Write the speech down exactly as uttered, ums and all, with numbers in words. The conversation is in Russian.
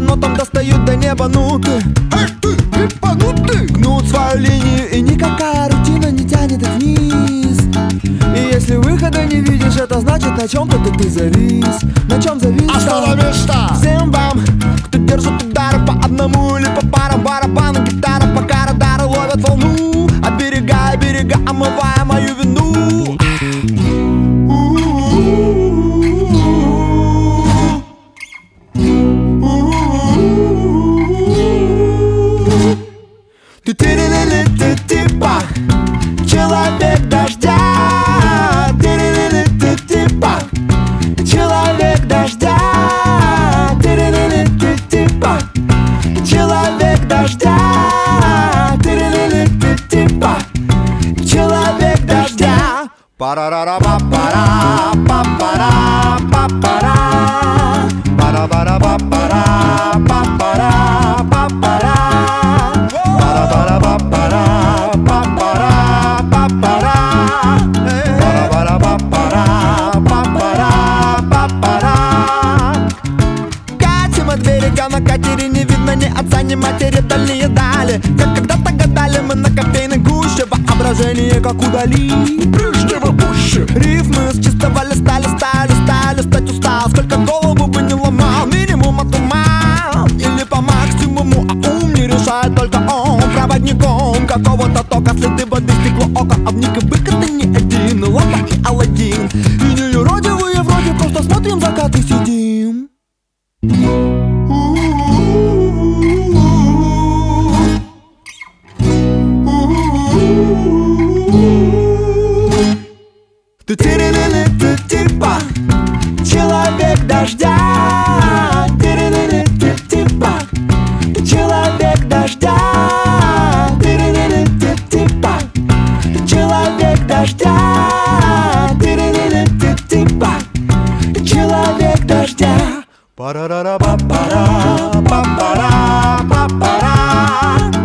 нотам достают до неба. Ну ты, эй ты, ебанутый, гнут свою линию, и никакая рутина не тянет их вниз. И если выхода не видишь, это значит, на чем-то ты, ты завис. На чем завис? Остановишься! Всем вам, кто держит удары по одному или по парам, барабаны, гитара, пока радары ловят волну. Оберегая берега, омывая мою вину. Ты ты типа человек дождя. Ты типа человек дождя. Ты типа человек дождя. Ты типа человек дождя. Пара-ра-ра-па-пара, па-пара, па-пара, пара-пара-па-пара, па-пара, па-пара, пара-пара-па-пара, па-пара, па-пара, пара-пара-па-пара, па-пара, па-пара. Катим от берега на катере, не видно ни отца, ни матери, дальние дали. Как когда-то гадали мы на кофейной гуще, воображение как удали. Прежнего пуще. Рифмы с чистого листа, листа, листа, листать устал. Сколько голову бы не ломал, минимум отумал. Или по максимуму, а ум не решает только он. Проводником какого-то тока, следы воды, стекло, око. А в них и бык это не один, Лока и Аладдин. И не юродивые вроде, просто смотрим закат и сидим. Ты ты типа человек дождя. Ты типа человек дождя. Ты типа человек дождя. Ты типа человек дождя. Пара-ра-ра-па-пара, па-пара, па-пара.